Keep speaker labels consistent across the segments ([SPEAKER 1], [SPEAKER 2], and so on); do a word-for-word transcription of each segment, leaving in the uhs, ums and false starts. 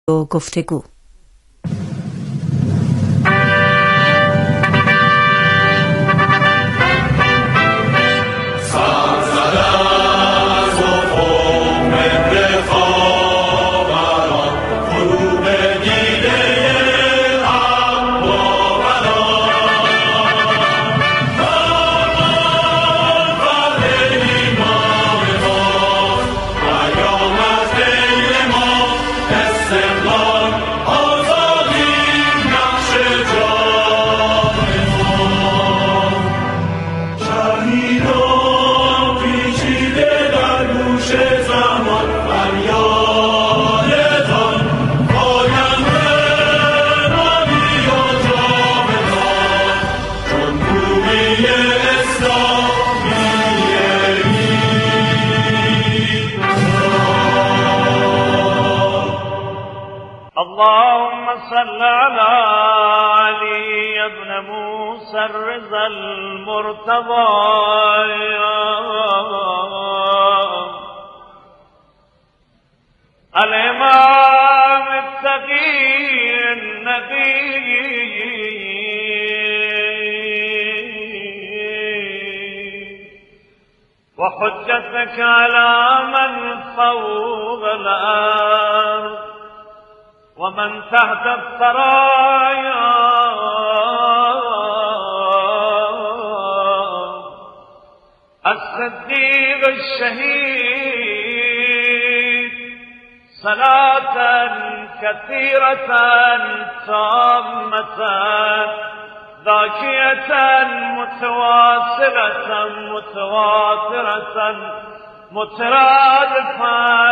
[SPEAKER 1] و گفتگو.
[SPEAKER 2] اللهم صل على علي بن موسى الرضا المرتضى الإمام التقي النبي وحجتك على من فوق الأرض ومن تحت الثرايا الصديق الشهيد صلاة كثيرة تامة ذاكية متواصلة متواترة مترادفة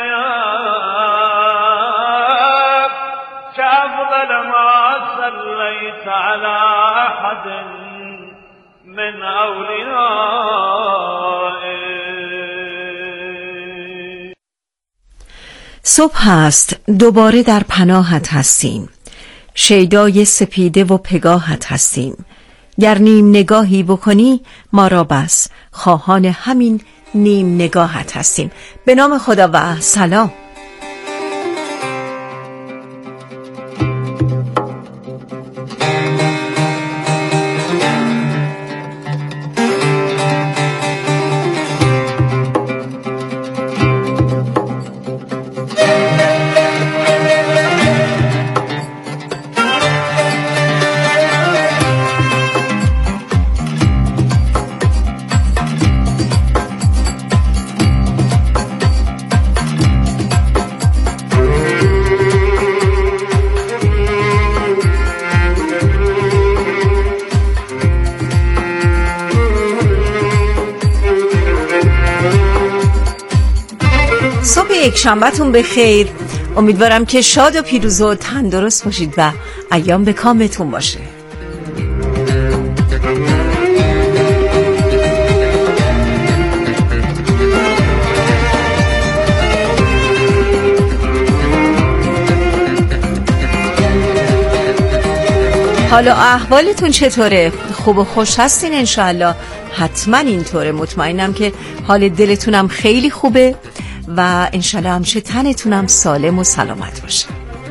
[SPEAKER 2] كأفضل ما صليت على أحد من أوليائك.
[SPEAKER 1] صبح است، دوباره در پناهت هستیم، شیدای سپیده و پگاهت هستیم. گر نیم نگاهی بکنی ما را بس، خواهان همین نیم نگاهت هستیم. به نام خدا و سلام. یک شنبه‌تون بخیر. امیدوارم که شاد و پیروز و تندرست باشید و ایام به کامتون باشه. حالا احوالتون چطوره؟ خوب و خوش هستین انشاءالله؟ حتما اینطوره. مطمئنم که حال دلتونم خیلی خوبه و انشالله همیشه تنتونم سالم و سلامت باشه.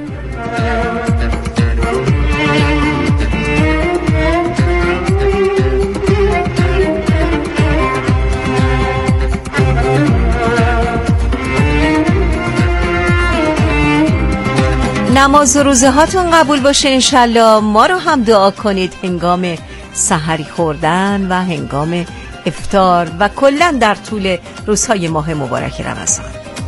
[SPEAKER 1] نماز و روزه هاتون قبول باشه انشالله. ما رو هم دعا کنید هنگام سحری خوردن و هنگام افطار و کلاً در طول روزهای ماه مبارک رمضان.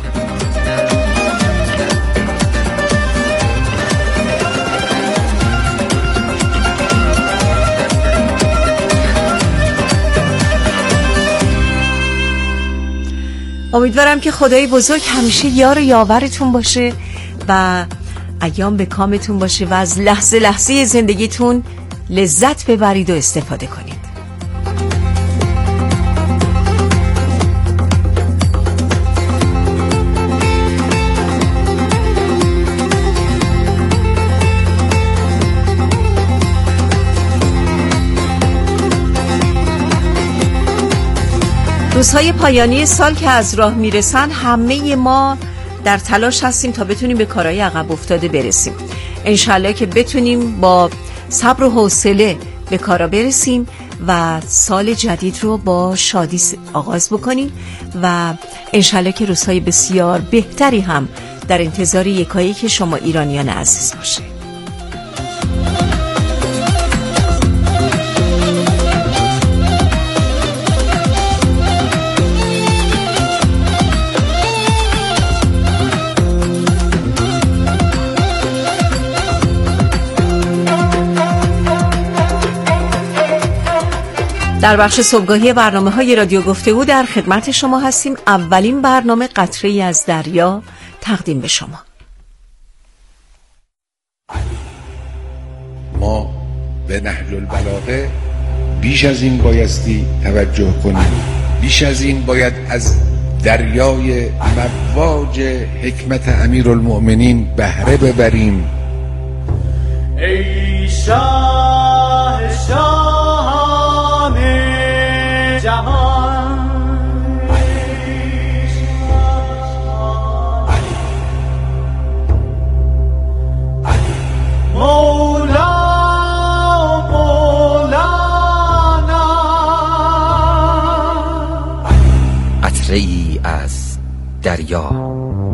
[SPEAKER 1] امیدوارم که خدای بزرگ همیشه یار و یاورتون باشه و ایام به کامتون باشه و از لحظه لحظه زندگیتون لذت ببرید و استفاده کنید. روزهای پایانی سال که از راه میرسن همه ما در تلاش هستیم تا بتونیم به کارهای عقب افتاده برسیم. انشالله که بتونیم با صبر و حوصله به کارا برسیم و سال جدید رو با شادی آغاز بکنیم و انشالله که روزهای بسیار بهتری هم در انتظار یکایی که شما ایرانیان عزیز باشه. در بخش صبحگاهی برنامه‌های رادیو گفتگو در خدمت شما هستیم. اولین برنامه قطره‌ای از دریا تقدیم به شما.
[SPEAKER 3] ما به نهج البلاغه بیش از این بایستی توجه کنیم، بیش از این باید از دریای مواج حکمت امیرالمؤمنین بهره ببریم.
[SPEAKER 2] ای شاه شاهان جهان، مولا مولانا،
[SPEAKER 4] قطره‌ای از دریا.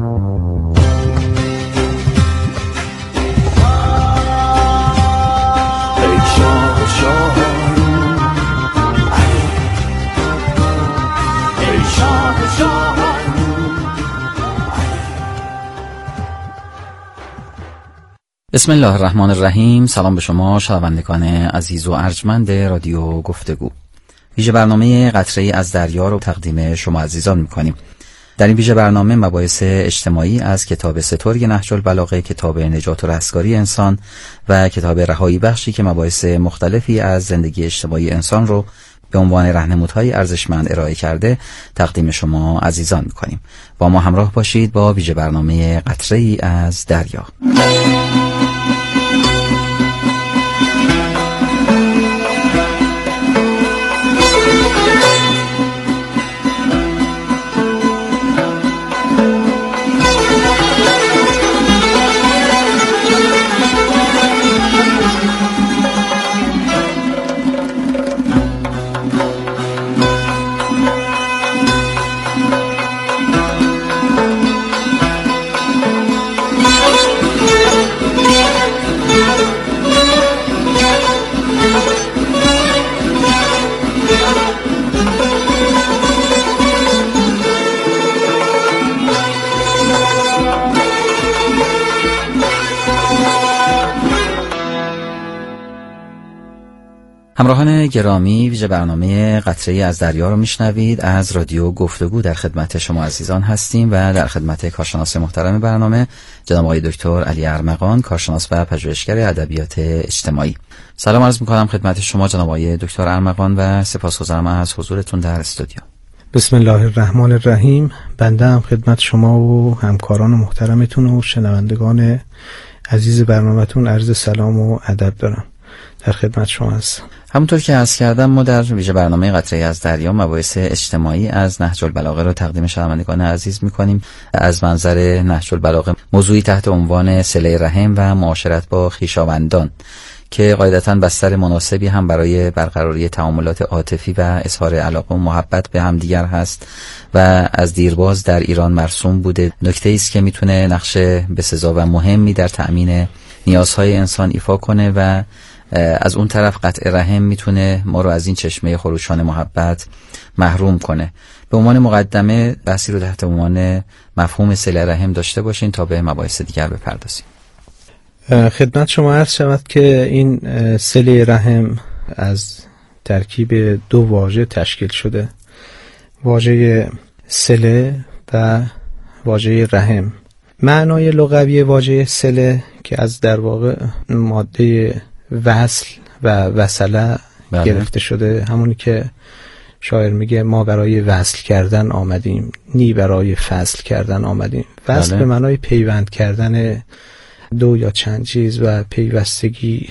[SPEAKER 4] بسم الله الرحمن الرحیم. سلام به شما شنوندگان عزیز و ارجمند رادیو گفتگو. ویژه برنامه قطره‌ای از دریا رو تقدیم شما عزیزان می‌کنیم. در این ویژه برنامه مباحث اجتماعی از کتاب سترگ نهج البلاغه، کتاب نجات و رستگاری انسان و کتاب رهایی بخشی که مباحث مختلفی از زندگی اجتماعی انسان رو به عنوان راهنمودهای ارزشمند ارائه کرده تقدیم شما عزیزان می‌کنیم. با ما همراه باشید با ویژه برنامه قطره‌ای از دریا. همراهان گرامی، ویژه برنامه قطره‌ای از دریا رو میشنوید. از رادیو گفتگو در خدمت شما عزیزان هستیم و در خدمت کارشناس محترم برنامه جناب آقای دکتر علی ارمغان، کارشناس و پژوهشگر ادبیات اجتماعی. سلام عرض می‌کنم خدمت شما جناب آقای دکتر ارمغان و سپاسگزارم از حضورتون در استودیو.
[SPEAKER 5] بسم الله الرحمن الرحیم. بنده هم خدمت شما و همکاران محترمتون و شنوندگان عزیز برنامه‌تون عرض سلام و ادب دارم. در خدمت شما هستم.
[SPEAKER 4] همونطور که عرض کردم ما در ویژه برنامه قطره‌ای از دریا مباحث اجتماعی از نهج البلاغه رو تقدیم شنوندگان عزیز می‌کنیم. از منظر نهج البلاغه موضوعی تحت عنوان صله رحم و معاشرت با خویشاوندان که قاعدتاً بستر مناسبی هم برای برقراری تعاملات عاطفی و اظهار علاقه و محبت به همدیگر هست و از دیرباز در ایران مرسوم بوده. نکته‌ای است که میتونه نقش بسزا و مهمی در تأمین نیازهای انسان ایفا کنه و از اون طرف قطع رحم میتونه ما رو از این چشمه خروشان محبت محروم کنه. به عنوان مقدمه بحثی رو تحت عنوان مفهوم صله رحم داشته باشین تا به مباحث دیگر بپردازیم.
[SPEAKER 5] خدمت شما عرض شود که این صله رحم از ترکیب دو واژه تشکیل شده، واژه صله و واژه رحم. معنای لغوی واژه صله که از در واقع ماده وصل و وصله بله. گرفته شده، همونی که شاعر میگه ما برای وصل کردن آمدیم، نی برای فصل کردن آمدیم. وصل بله. به معنای پیوند کردن دو یا چند چیز و پیوستگی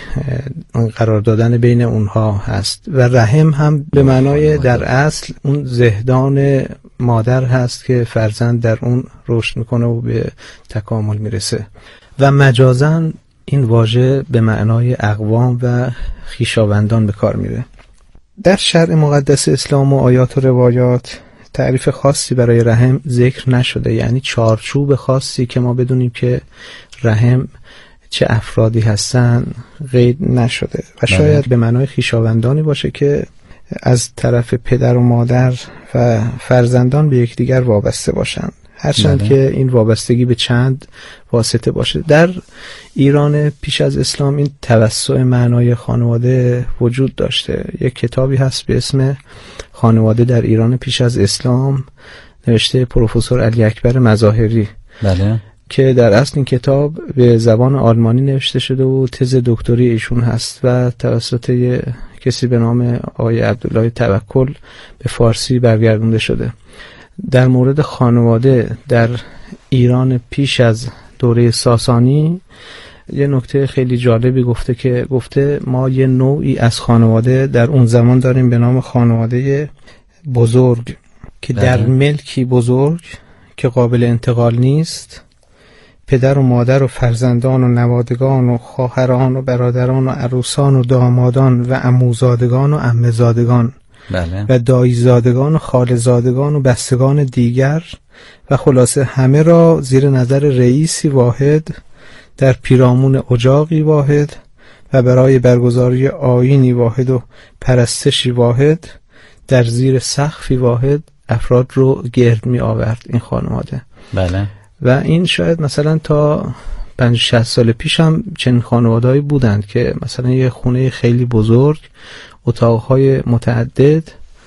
[SPEAKER 5] قرار دادن بین اونها هست. و رحم هم به معنای در اصل اون زهدان مادر هست که فرزند در اون رشد میکنه و به تکامل میرسه. و مجازاً این واژه به معنای اقوام و خویشاوندان به کار میره. در شرع مقدس اسلام و آیات و روایات تعریف خاصی برای رحم ذکر نشده، یعنی چارچوب خاصی که ما بدونیم که رحم چه افرادی هستن قید نشده و شاید به معنای خویشاوندانی باشه که از طرف پدر و مادر و فرزندان به یکدیگر وابسته باشند، هرچند بله. که این وابستگی به چند واسطه باشه. در ایران پیش از اسلام این توسع معنای خانواده وجود داشته. یک کتابی هست به اسم خانواده در ایران پیش از اسلام، نوشته پروفسور علی اکبر مظاهری، بله. که در اصل این کتاب به زبان آلمانی نوشته شده و تز دکتری ایشون هست و توسط کسی به نام آقای عبدالله توکل به فارسی برگردونده شده. در مورد خانواده در ایران پیش از دوره ساسانی یه نکته خیلی جالبی گفته که گفته ما یه نوعی از خانواده در اون زمان داریم به نام خانواده بزرگ که در ملکی بزرگ که قابل انتقال نیست پدر و مادر و فرزندان و نوادگان و خواهران و برادران و عروسان و دامادان و عموزادگان و عمه‌زادگان بله. و دایزادگان و خالزادگان و بستگان دیگر و خلاصه همه را زیر نظر رئیسی واحد در پیرامون اجاقی واحد و برای برگزاری آیینی واحد و پرستشی واحد در زیر سقفی واحد افراد رو گرد می آورد این خانواده. بله. و این شاید مثلا تا پنج شصت سال پیش هم چنین خانواده‌ای بودند که مثلا یه خونه خیلی بزرگ، اتاقهای متعدد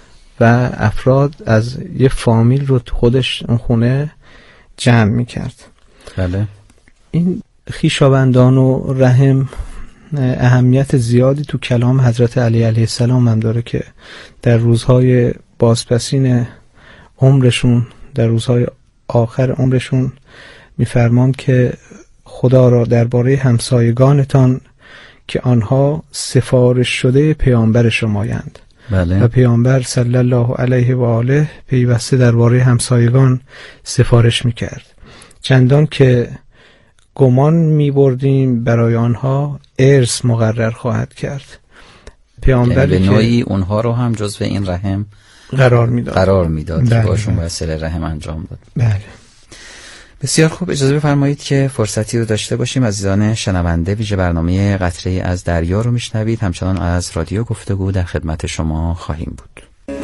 [SPEAKER 5] و افراد از یه فامیل رو خودش اون خونه جمع میکرد. بله. این خویشاوندان و رحم اهمیت زیادی تو کلام حضرت علی علیه السلام هم داره که در روزهای بازپسین عمرشون، در روزهای آخر عمرشون میفرمان که خدا را درباره همسایگانتان که آنها سفارش شده پیامبر شمایند. بله. و پیامبر صلی الله علیه و آله پیوسته درباره همسایگان سفارش میکرد، چندان که گمان میبردیم برای آنها ارث مقرر خواهد کرد. پیامبر
[SPEAKER 4] به نوعی اونها رو هم جزو این رحم
[SPEAKER 5] قرار میداد
[SPEAKER 4] قرار میداد که باشون باید صله رحم انجام داد.
[SPEAKER 5] بله.
[SPEAKER 4] بسیار خوب، اجازه بفرمایید که فرصتی رو داشته باشیم عزیزان شنونده. ویژه برنامه قطره از دریا رو میشنوید. همچنان از رادیو گفتگو در خدمت شما خواهیم بود.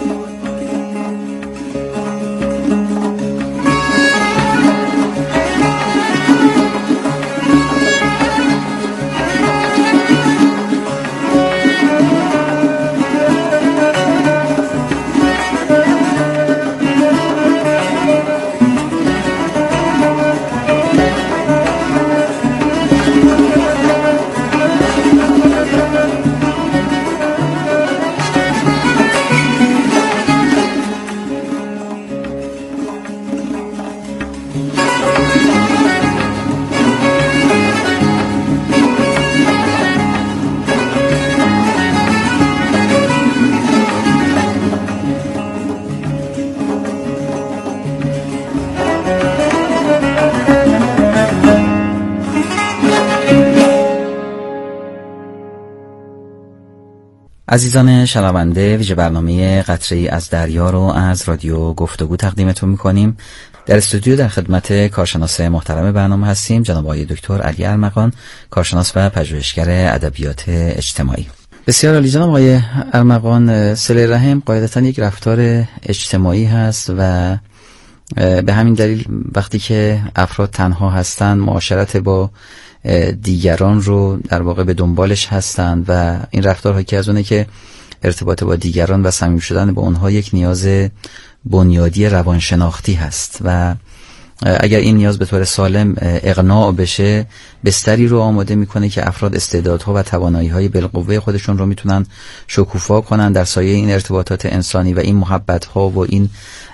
[SPEAKER 4] عزیزان شنونده، ویژه برنامه قطره‌ای از دریا رو از رادیو گفتگو تقدیمتون میکنیم. در استودیو در خدمت کارشناس محترم برنامه هستیم، جناب آقای دکتر علی ارمغان، کارشناس و پژوهشگر ادبیات اجتماعی. بسیار عالی. جناب آقای ارمغان، صله رحم قاعدتاً یک رفتار اجتماعی هست و به همین دلیل وقتی که افراد تنها هستند معاشرت با دیگران رو در واقع به دنبالش هستند و این رفتار حاکی از اونه که ارتباط با دیگران و صمیمی شدن با اونها یک نیاز بنیادی روانشناختی هست و اگر این نیاز به طور سالم اقناع بشه بستری رو آماده میکنه که افراد استعدادها و توانایی‌های بالقوه خودشون رو میتونن شکوفا کنن در سایه این ارتباطات انسانی و این محبت‌ها و این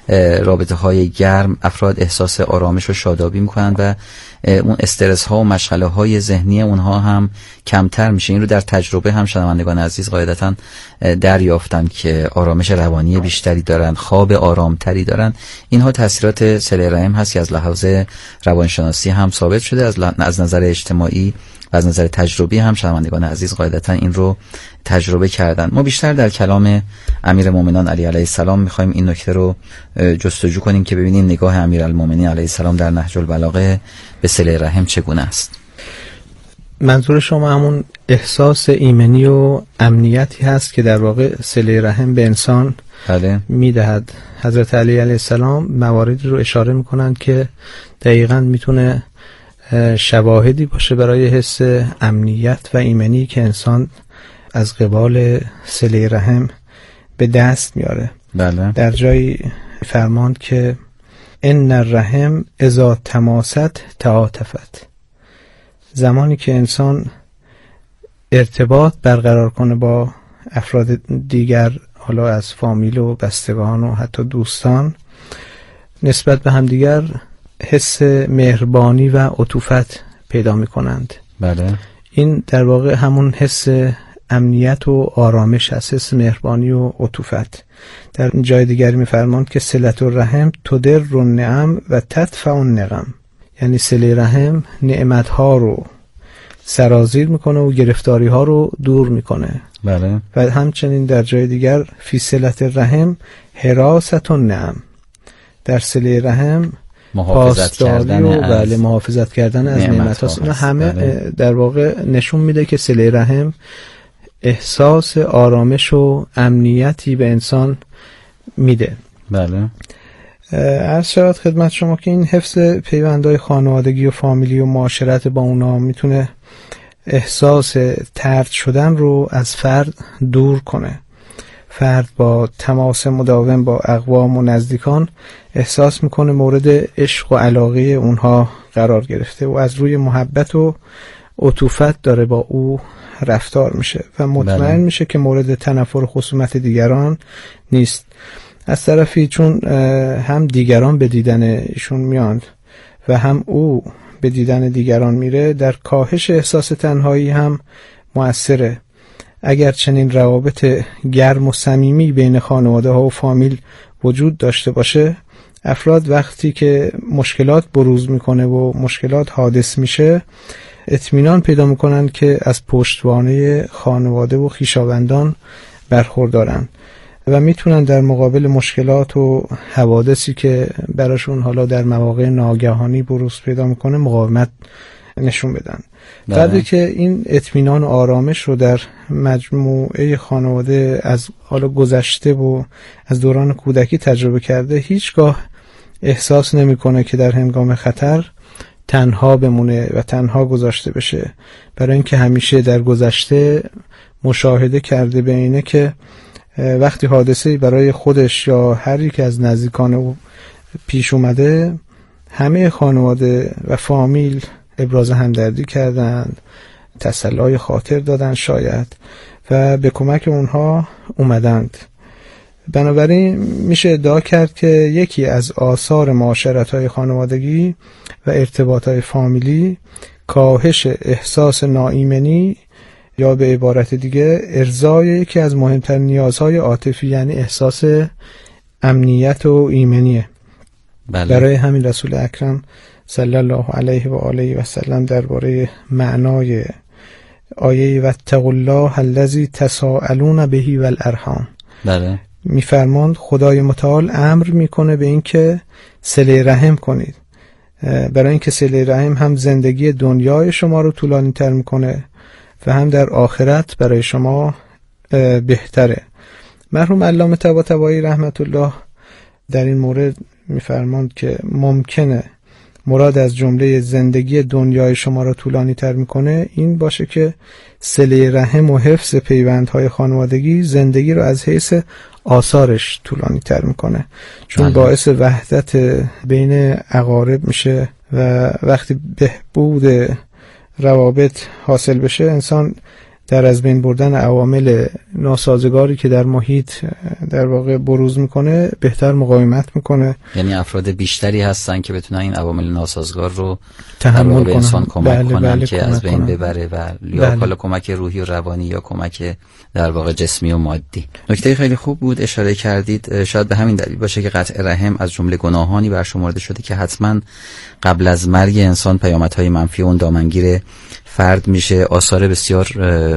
[SPEAKER 4] رابطه های گرم افراد احساس آرامش و شادابی میکنن و اون استرس ها و مشغله های ذهنی اونها هم کمتر میشه. این رو در تجربه هم شنوندگان عزیز قاعدتاً دریافتن که آرامش روانی بیشتری دارن، خواب آرامتری دارن. اینها تاثیرات صله رحم هست که از لحاظ روانشناسی هم ثابت شده، از, از نظر اجتماعی و از نظر تجربی هم شنوندگان عزیز قاعدتاً این رو تجربه کردن. ما بیشتر در کلام امیرالمومنین علی علیه السلام میخوایم این نکته رو جستجو کنیم که ببینیم نگاه امیرالمومنین علیه السلام در نهج البلاغه به صله رحم چگونه است.
[SPEAKER 5] منظور شما همون احساس ایمنی و امنیتی هست که در واقع صله رحم به انسان
[SPEAKER 4] بله
[SPEAKER 5] میدهد. حضرت علی علیه السلام مواردی رو اشاره میکنن که دقیقاً میتونه شواهدی باشه برای حس امنیت و ایمنی که انسان از قبال صله رحم به دست میاره.
[SPEAKER 4] بله.
[SPEAKER 5] در جایی فرماند که ان الرحم اذا تماست تعاطفت. زمانی که انسان ارتباط برقرار کنه با افراد دیگر، حالا از فامیل و بستگان و حتی دوستان، نسبت به همدیگر حس مهربانی و عطوفت پیدا می کنند.
[SPEAKER 4] بله.
[SPEAKER 5] این در واقع همون حس امنیت و آرامش هست، حس مهربانی و عطوفت. در جای دیگری می فرماند که صلة الرحم تدر النعم و تدفع النقم. یعنی صله رحم نعمت ها رو سرازیر میکنه و گرفتاری ها رو دور میکنه.
[SPEAKER 4] بله.
[SPEAKER 5] و همچنین در جای دیگر فی صلة الرحم حراست النعم. در صله رحم
[SPEAKER 4] محافظت کردن
[SPEAKER 5] و
[SPEAKER 4] از
[SPEAKER 5] بله محافظت کردن از نعمت هاست. اینا همه
[SPEAKER 4] بله.
[SPEAKER 5] در واقع نشون میده که صله رحم احساس آرامش و امنیتی به انسان میده.
[SPEAKER 4] بله.
[SPEAKER 5] عرض شود خدمت شما که این حفظ پیوندهای خانوادگی و فامیلی و معاشرت با اونا میتونه احساس طرد شدن رو از فرد دور کنه. فرد با تماس مداوم با اقوام و نزدیکان احساس میکنه مورد عشق و علاقه اونها قرار گرفته و از روی محبت و عطوفت داره با او رفتار میشه و مطمئن بله. میشه که مورد تنفر و خصومت دیگران نیست. از طرفی چون هم دیگران به دیدن ایشون میاند و هم او به دیدن دیگران میره، در کاهش احساس تنهایی هم مؤثره. اگر چنین روابط گرم و صمیمی بین خانواده ها و فامیل وجود داشته باشه، افراد وقتی که مشکلات بروز میکنه و مشکلات حادث میشه اطمینان پیدا میکنن که از پشتوانه خانواده و خویشاوندان برخوردارن و میتونن در مقابل مشکلات و حوادثی که براشون حالا در مواقع ناگهانی بروز پیدا میکنه مقاومت نشون بدن. بعد که این اطمینان و آرامش رو در مجموعه خانواده از حالا گذشته و از دوران کودکی تجربه کرده، هیچگاه احساس نمیکنه که در هنگام خطر تنها بمونه و تنها گذاشته بشه، برای اینکه همیشه در گذشته مشاهده کرده به اینه که وقتی حادثه‌ای برای خودش یا هر یک از نزدیکان او پیش اومده، همه خانواده و فامیل ابراز همدردی کردند، تسلای خاطر دادن شاید و به کمک اونها اومدند. بنابراین میشه ادعا کرد که یکی از آثار معاشرت‌های خانوادگی و ارتباطات فامیلی کاهش احساس ناایمنی یا به عبارت دیگه ارضای یکی از مهمترین نیازهای عاطفی، یعنی احساس امنیت و ایمنیه.
[SPEAKER 4] بله.
[SPEAKER 5] برای همین رسول اکرم صلی الله علیه و آله و سلم درباره معنای آیه واتقوا الله الذی تساءلون به والارحام
[SPEAKER 4] بله
[SPEAKER 5] میفرماند خدای متعال امر میکنه به این که صله رحم کنید، برای اینکه صله رحم هم زندگی دنیای شما رو طولانی تر میکنه و هم در آخرت برای شما بهتره. مرحوم علامه طباطبایی رحمت الله در این مورد میفرماند که ممکنه مراد از جمله زندگی دنیای شما را طولانی تر میکنه این باشه که صله رحم و حفظ پیوندهای خانوادگی زندگی رو از حیث آثارش طولانی تر میکنه، چون باعث وحدت بین اقارب میشه و وقتی بهبود روابط حاصل بشه انسان در از بین بردن عوامل ناسازگاری که در محیط در واقع بروز میکنه بهتر مقاومت میکنه.
[SPEAKER 4] یعنی افراد بیشتری هستن که بتونن این عوامل ناسازگار رو
[SPEAKER 5] تحمل
[SPEAKER 4] به انسان کمک
[SPEAKER 5] بله
[SPEAKER 4] کنن
[SPEAKER 5] بله
[SPEAKER 4] که
[SPEAKER 5] کمک
[SPEAKER 4] از بین
[SPEAKER 5] کنن.
[SPEAKER 4] ببره و یا
[SPEAKER 5] بله.
[SPEAKER 4] حالا کمک روحی و روانی یا کمک در واقع جسمی و مادی. نکته خیلی خوب بود اشاره کردید. شاید به همین دلیل باشه که قطع رحم از جمله گناهانی برشمرده شده که حتما قبل از مرگ انسان پیامدهای منفی اون دامنگیر فرد میشه. آثار بسیار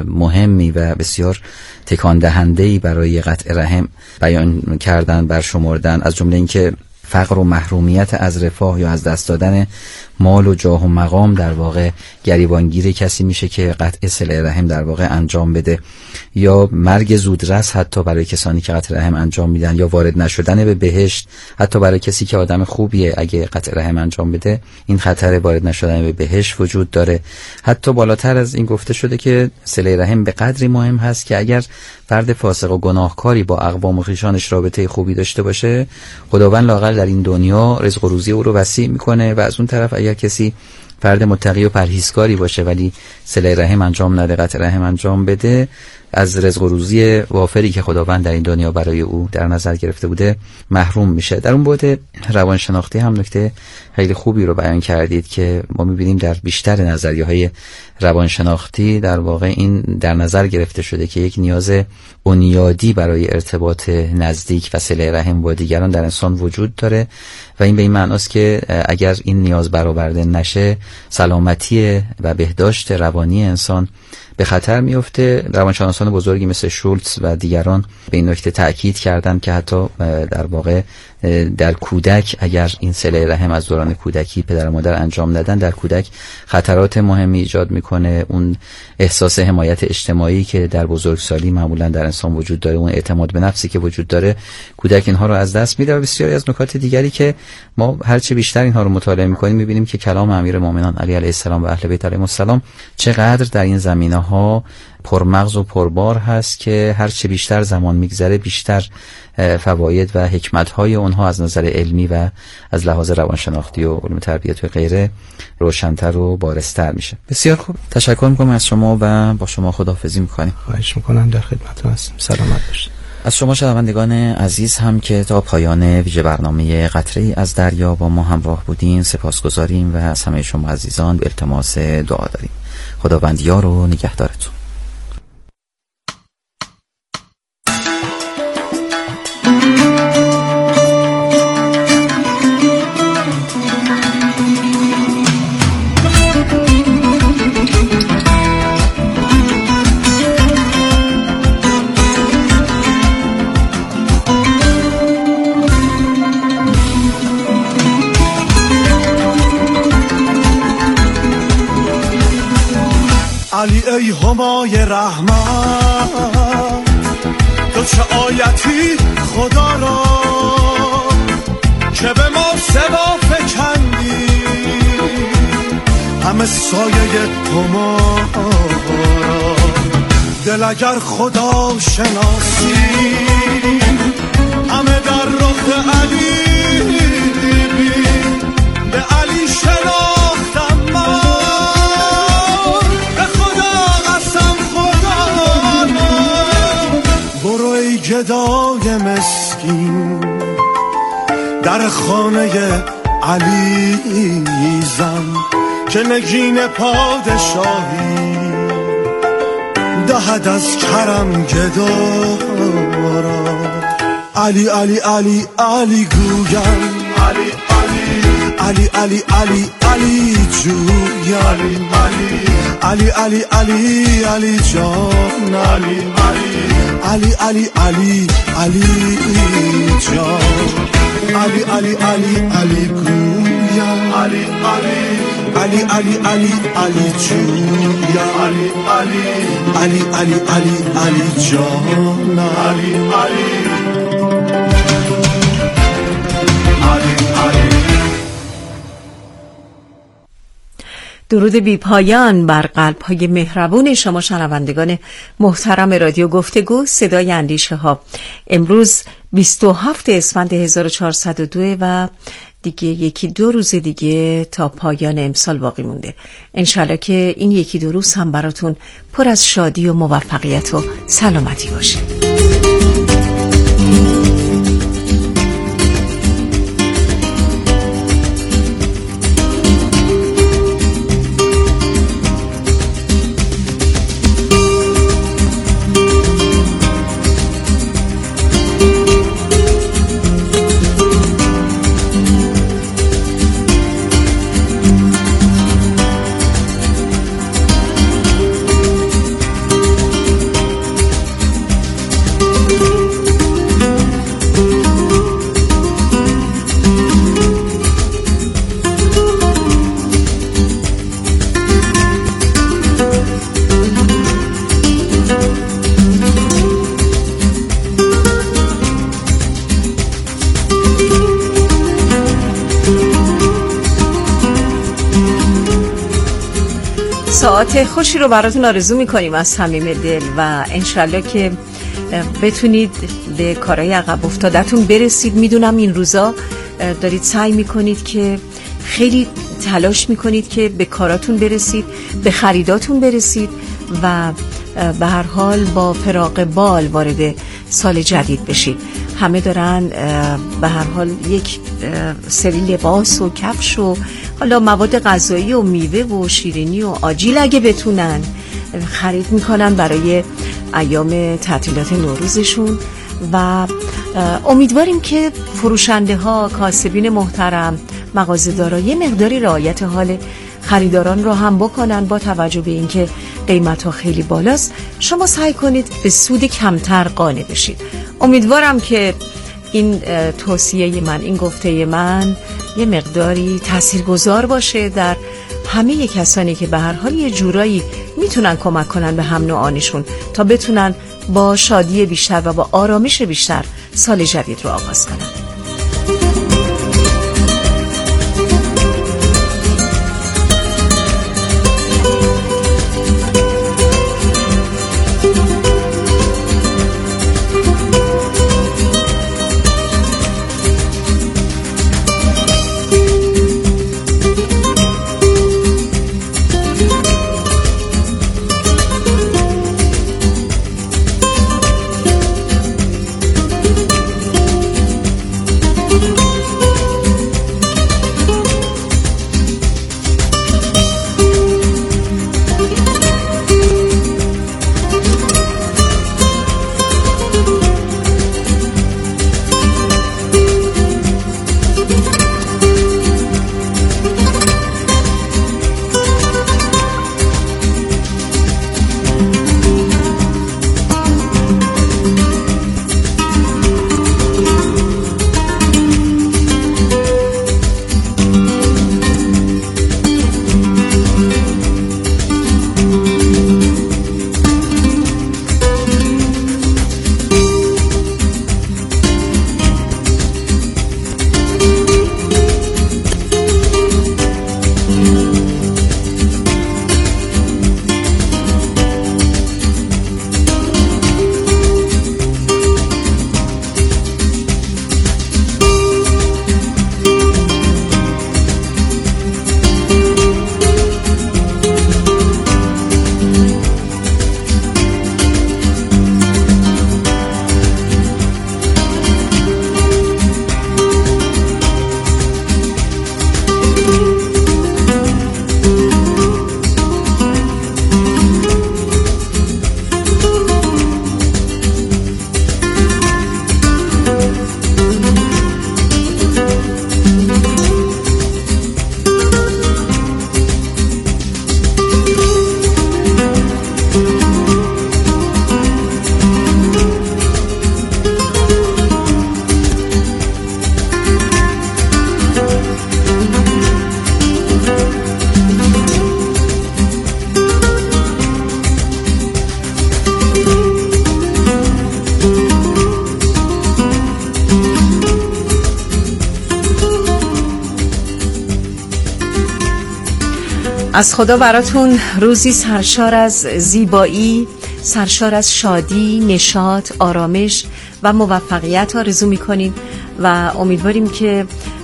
[SPEAKER 4] مهمی و بسیار تکان دهنده‌ای برای قطع رحم بیان کردن، برشمردن، از جمله اینکه فقر و محرومیت از رفاه یا از دست دادن مال و جاه و مقام در واقع گریبانگیر کسی میشه که قطع صله رحم در واقع انجام بده، یا مرگ زودرس حتی برای کسانی که قطع رحم انجام میدن، یا وارد نشدن به بهشت حتی برای کسی که آدم خوبیه اگه قطع رحم انجام بده این خطر وارد نشدن به بهشت وجود داره. حتی بالاتر از این گفته شده که صله رحم به قدری مهم هست که اگر فرد فاسق و گناهکاری با اقوام و خویشانش رابطه خوبی داشته باشه خداوند لااقل در این دنیا رزق و روزی او رو وسیع میکنه، و از اون طرف اگر کسی فرد متقی و پرهیزکاری باشه ولی صله رحم انجام نده، قطع رحم انجام بده، از رزق و روزی وافری که خداوند در این دنیا برای او در نظر گرفته بوده محروم میشه. در اون بعد روانشناختی هم نکته خیلی خوبی رو بیان کردید که ما میبینیم در بیشتر نظریه‌های روانشناختی در واقع این در نظر گرفته شده که یک نیاز بنیادی برای ارتباط نزدیک و صله رحم با دیگران در انسان وجود داره، و این به این معناست که اگر این نیاز برآورده نشه سلامتی و بهداشت روانی انسان به خطر میفته. روانشناسان بزرگی مثل شولتز و دیگران به این نکته تأکید کردند که حتی در واقع در کودک اگر این صله رحم از دوران کودکی پدر و مادر انجام ندن در کودک خطرات مهمی ایجاد میکنه. اون احساس حمایت اجتماعی که در بزرگسالی معمولا در انسان وجود داره، اون اعتماد به نفسی که وجود داره، کودک اینها رو از دست میده. و بسیاری از نکات دیگری که ما هرچه بیشتر اینها رو مطالعه میکنیم میبینیم که کلام امیرالمومنین علی علیه السلام و اهل بیت علیهم السلام چقدر در این زمینه‌ها پرمغز و پربار هست که هرچه بیشتر زمان میگذره بیشتر فواید و حکمت‌های اونها از نظر علمی و از لحاظ روانشناختی و علوم تربیت و غیره روشن‌تر و بارزتر میشه. بسیار خوب، تشکر میکنم از شما و با شما خداحافظی میکنیم.
[SPEAKER 5] خواهش میکنم، در خدمتتون هستم. سلامت باشید.
[SPEAKER 4] از شما شنوندگان عزیز هم که تا پایان ویژه برنامه قطره‌ای از دریا با ما همراه بودین سپاسگزاریم و از همه شما عزیزان التماس دعا داریم. خداوند یار و نگهدارتون.
[SPEAKER 2] علی ای همای رحمت تو چه آیتی خدا را که به ما سوا فکندی، همه سایه هما را دل اگر خدا شناسی همه در رخ علی بین، به علی شناختم من گدای مسکین در خانه علی زن که نگین پادشاهی دهد از کرم گدارا. علی علی علی علی گویم علی علی علی علی علی علی جویم علی علی علی علی علی جان علی علی علی علی علی جان علی علی علی علی گویم علی علی علی علی علی جویم علی علی علی علی علی جان علی علی
[SPEAKER 1] درود بی پایان بر قلب‌های مهربون شما شنوندگان محترم رادیو گفتگو صدای اندیشه ها. امروز بیست و هفتم اسفند هزار و چهارصد و دو و دیگه یکی دو روز دیگه تا پایان امسال باقی مونده. انشالله که این یکی دو روز هم براتون پر از شادی و موفقیت و سلامتی باشه. ساعت خوشی رو براتون آرزو میکنیم از صمیم دل و انشالله که بتونید به کارهای عقب افتادتون برسید. میدونم این روزا دارید سعی میکنید که خیلی تلاش میکنید که به کاراتون برسید، به خریداتون برسید و به هر حال با فراق بال وارد سال جدید بشید. همه دارن به هر حال یک سری لباس و کفش و حالا مواد غذایی و میوه و شیرینی و آجیل اگه بتونن خرید میکنن برای ایام تعطیلات نوروزشون و امیدواریم که فروشنده ها، کاسبین محترم، مغازه‌دارا یه مقداری رعایت حال خریداران رو هم بکنن. با توجه به اینکه قیمت ها خیلی بالاست شما سعی کنید به سود کمتر قانع بشید. امیدوارم که این توصیه من، این گفته من یه مقداری تاثیرگذار باشه در همه کسانی که به هر حال یه جورایی میتونن کمک کنن به هم نوعانشون تا بتونن با شادی بیشتر و با آرامش بیشتر سال جدید رو آغاز کنن. از خدا براتون روزی سرشار از زیبایی، سرشار از شادی، نشاط، آرامش و موفقیت آرزو میکنیم و امیدواریم که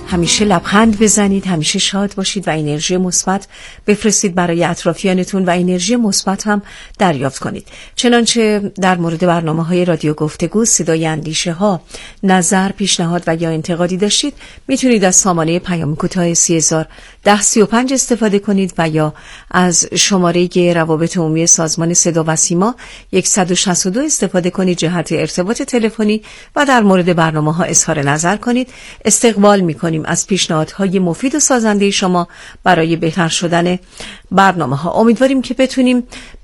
[SPEAKER 1] همیشه لبخند بزنید، همیشه شاد باشید و انرژی مثبت بفرستید برای اطرافیانتون و انرژی مثبت هم دریافت کنید. چنانچه در مورد برنامه‌های رادیو گفتگو، صدای اندیشه ها، نظر، پیشنهاد و یا انتقادی داشتید، میتونید از سامانه پیام کوتاه سی هزار ده سی و پنج استفاده کنید و یا از شماره روابط عمومی سازمان صدا و سیما صد و شصت و دو استفاده کنید جهت ارتباط تلفنی و در مورد برنامه‌ها اظهار نظر کنید. استقبال می‌کنیم از پیشنهادهای مفید و سازنده شما برای بهتر شدن برنامه‌ها. امیدواریم که بتونیم